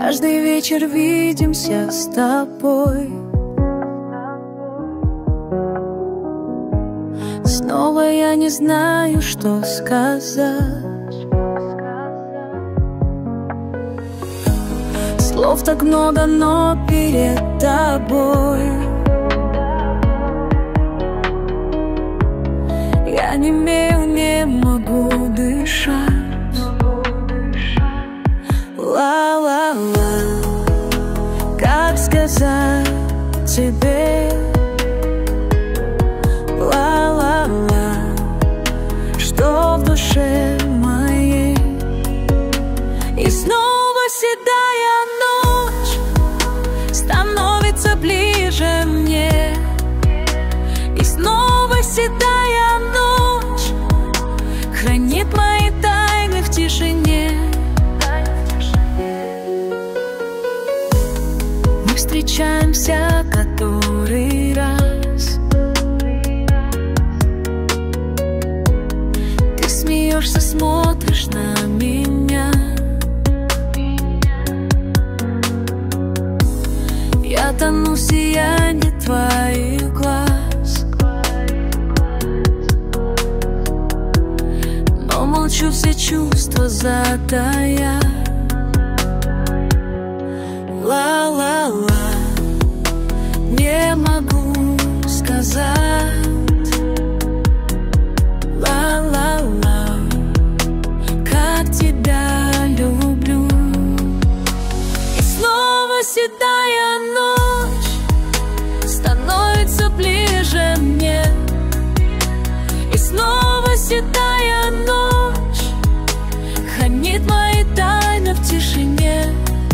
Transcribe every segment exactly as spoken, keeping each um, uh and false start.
Каждый вечер видимся с тобой. Снова я не знаю, что сказать. Слов так много, но перед тобой я не имею, не могу дышать. Ла-ла-ла, как сказать тебе? Ла-ла-ла, что в душе моей? И снова седая ночь становится ближе мне. И снова седая ночь хранит мои тайны в тишине. Мы встречаемся который раз. Ты смеешься, смотришь на меня. Я тону в сиянии твоих глаз, но молчу, все чувства затая. Ла-ла-ла, не могу сказать. Ла-ла-ла, как тебя люблю. И снова седая ночь становится ближе мне. И снова седая ночь хранит мои тайны в тишине.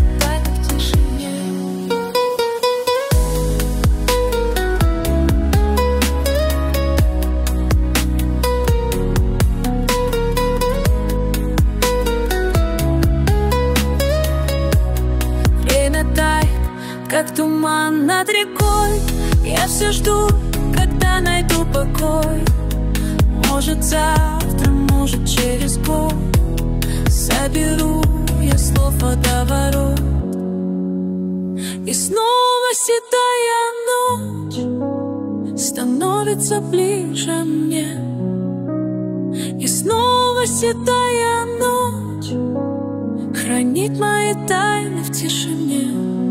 Как туман над рекой, я все жду, когда найду покой. Может завтра, может через год соберу я слов водоворот. И снова седая ночь становится ближе мне. И снова седая ночь хранит мои тайны в тишине.